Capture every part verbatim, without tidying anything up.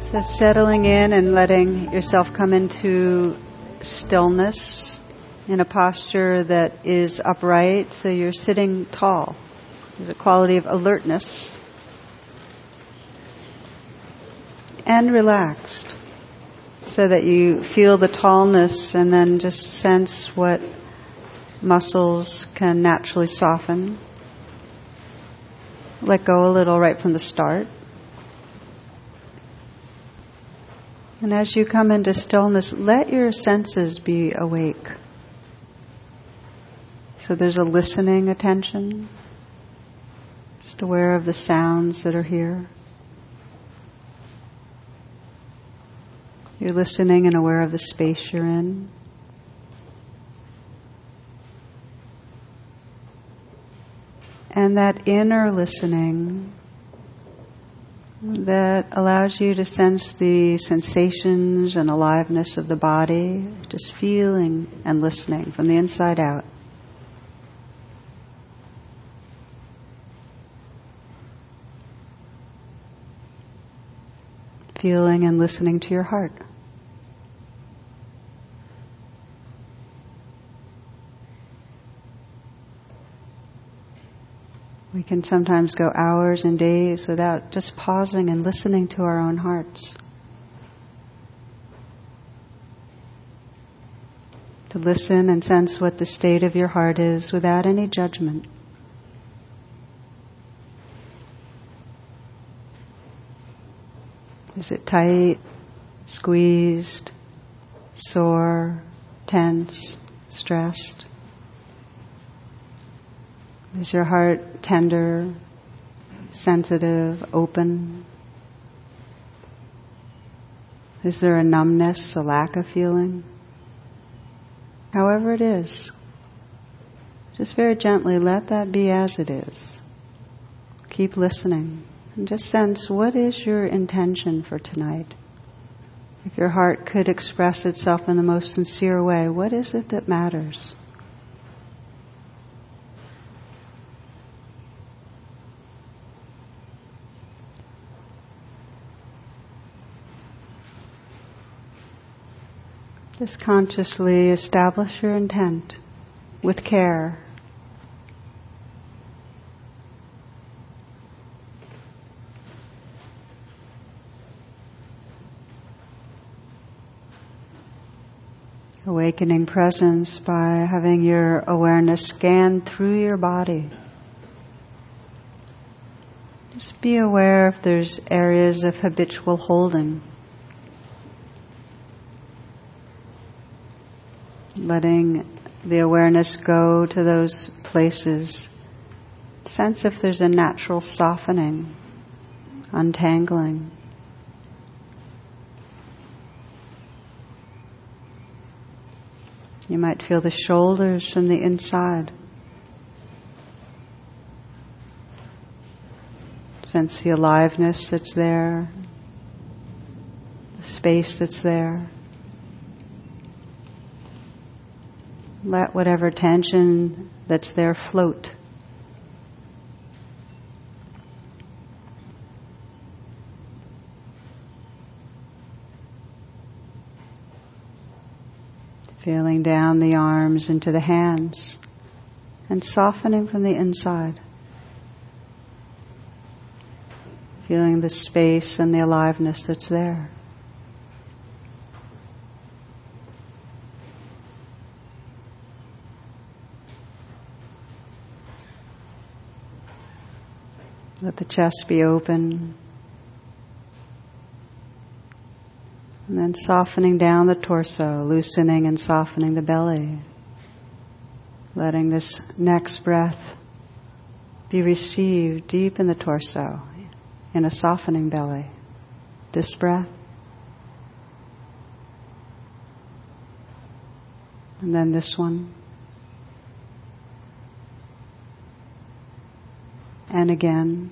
So settling in and letting yourself come into stillness in a posture that is upright, so you're sitting tall. There's a quality of alertness and relaxed, so that you feel the tallness and then just sense what muscles can naturally soften. Let go a little right from the start. And as you come into stillness, let your senses be awake. So there's a listening attention, just aware of the sounds that are here. You're listening and aware of the space you're in. And that inner listening that allows you to sense the sensations and aliveness of the body, just feeling and listening from the inside out. Feeling and listening to your heart. We can sometimes go hours and days without just pausing and listening to our own hearts. To listen and sense what the state of your heart is without any judgment. Is it tight, squeezed, sore, tense, stressed? Is your heart tender, sensitive, open? Is there a numbness, a lack of feeling? However it is, just very gently let that be as it is. Keep listening and just sense, what is your intention for tonight? If your heart could express itself in the most sincere way, what is it that matters? Just consciously establish your intent with care. Awakening presence by having your awareness scan through your body. Just be aware if there's areas of habitual holding. Letting the awareness go to those places. Sense if there's a natural softening, untangling. You might feel the shoulders from the inside. Sense the aliveness that's there, the space that's there. Let whatever tension that's there float. Feeling down the arms into the hands and softening from the inside. Feeling the space and the aliveness that's there. Let the chest be open. And then softening down the torso, loosening and softening the belly. Letting this next breath be received deep in the torso, in a softening belly. This breath. And then this one. And again.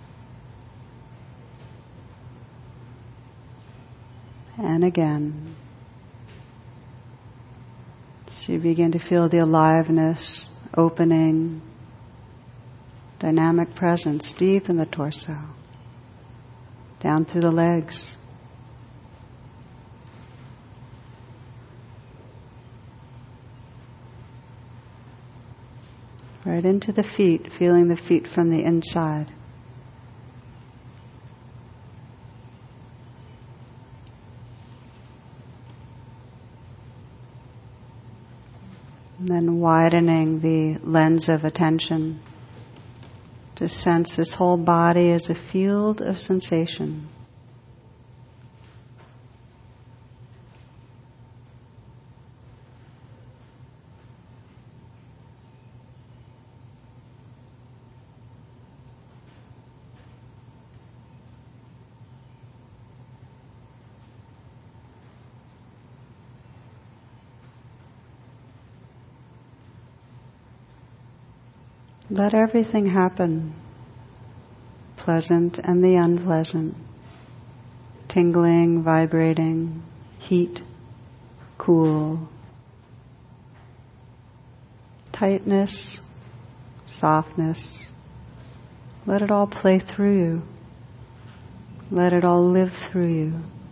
And again. So you begin to feel the aliveness, opening, dynamic presence deep in the torso, down through the legs, right into the feet, feeling the feet from the inside. And then widening the lens of attention to sense this whole body as a field of sensation. Let everything happen, pleasant and the unpleasant, tingling, vibrating, heat, cool, tightness, softness. Let it all play through you. Let it all live through you.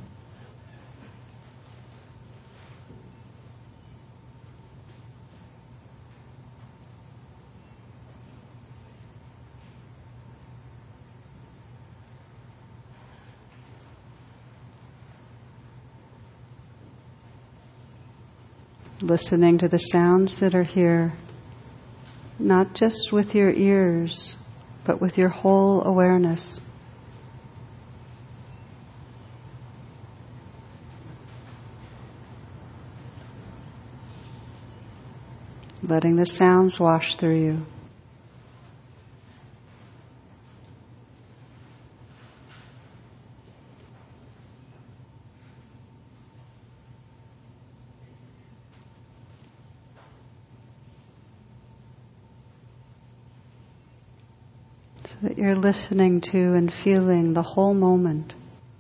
Listening to the sounds that are here, not just with your ears, but with your whole awareness. Letting the sounds wash through you. So that you're listening to and feeling the whole moment.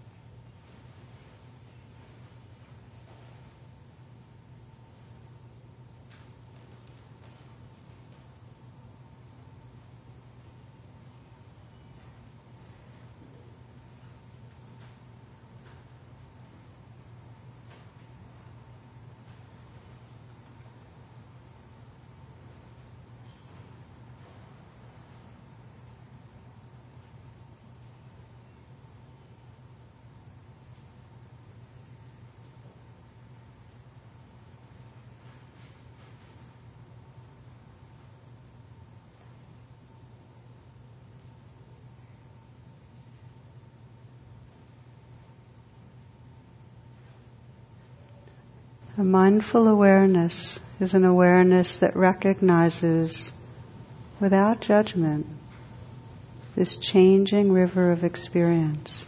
A mindful awareness is an awareness that recognizes, without judgment, this changing river of experience.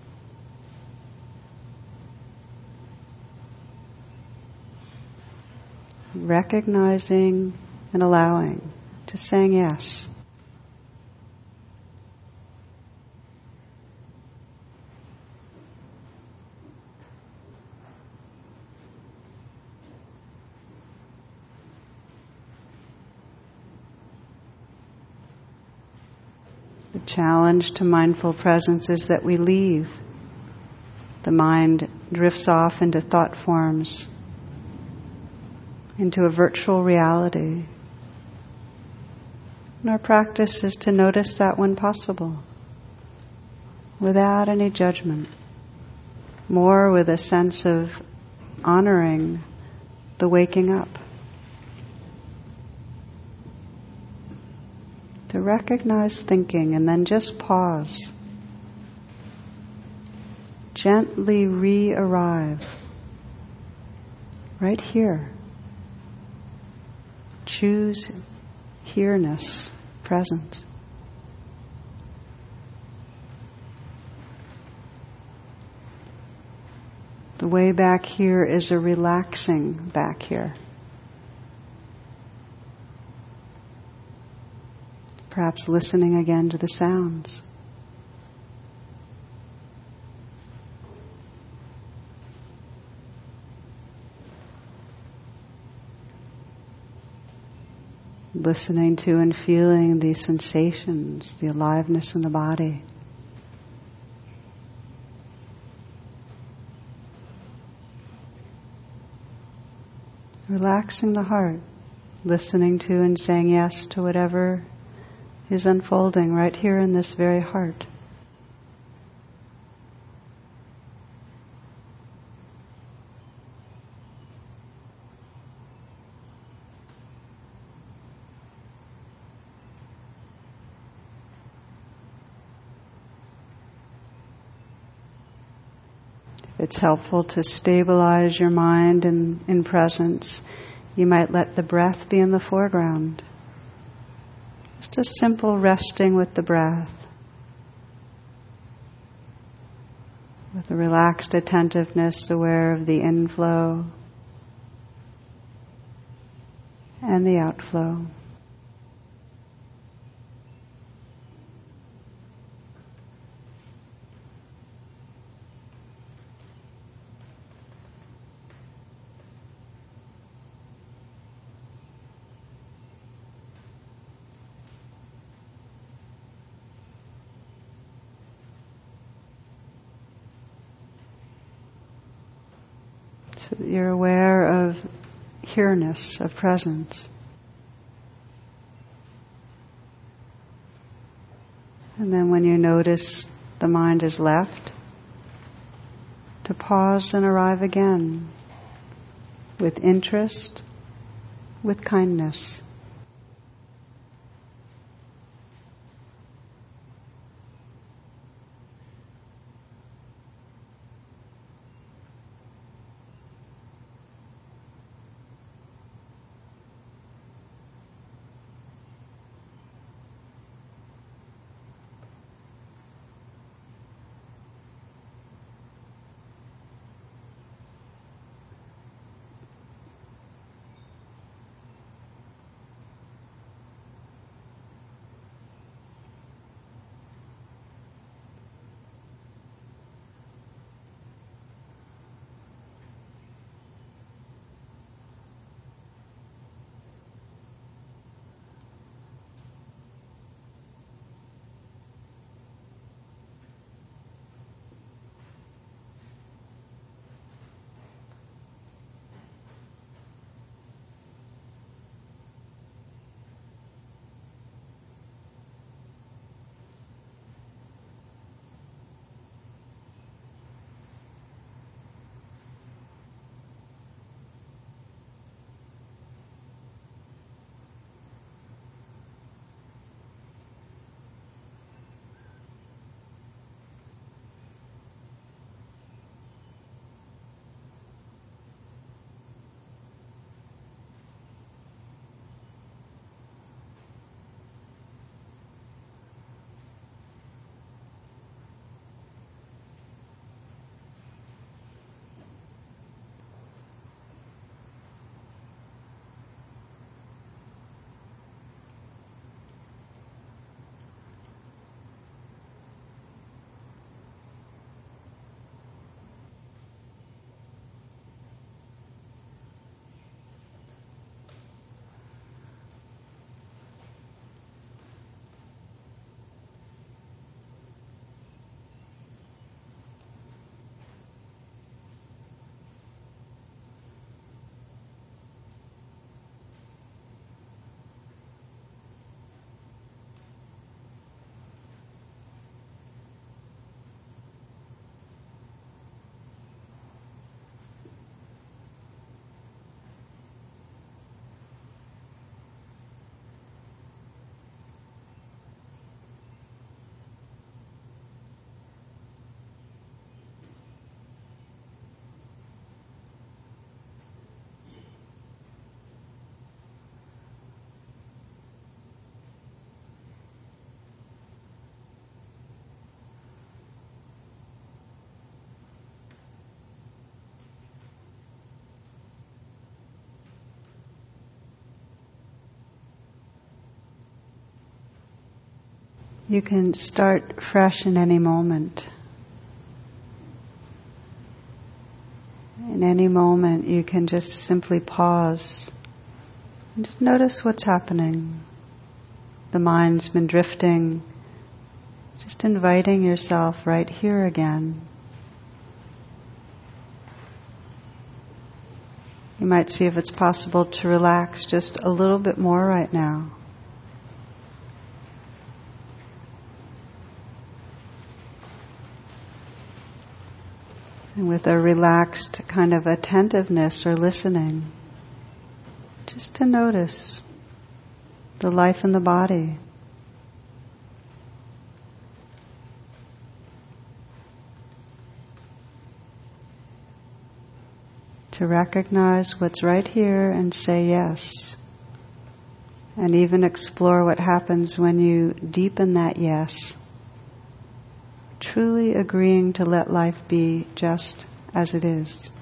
Recognizing and allowing, just saying yes. The challenge to mindful presence is that we leave. The mind drifts off into thought forms, into a virtual reality. And our practice is to notice that when possible, without any judgment, more with a sense of honoring the waking up. To recognize thinking and then just pause. Gently re-arrive right here. Choose here-ness, presence. The way back here is a relaxing back here. Perhaps listening again to the sounds. Listening to and feeling these sensations, the aliveness in the body. Relaxing the heart, listening to and saying yes to whatever is unfolding right here in this very heart. It's helpful to stabilize your mind in, in presence. You might let the breath be in the foreground. Just a simple resting with the breath, with a relaxed attentiveness, aware of the inflow and the outflow. So that you're aware of here-ness, of presence. And then when you notice the mind is left, to pause and arrive again with interest, with kindness. You can start fresh in any moment. In any moment, you can just simply pause and just notice what's happening. The mind's been drifting. Just inviting yourself right here again. You might see if it's possible to relax just a little bit more right now. And with a relaxed kind of attentiveness or listening, just to notice the life in the body. To recognize what's right here and say yes. And even explore what happens when you deepen that yes. Truly agreeing to let life be just as it is.